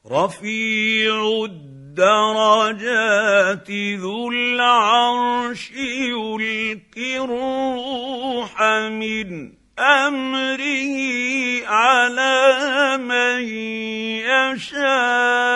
رفيع الدرجات ذو العرش يلقي الروح من امره على من يشاء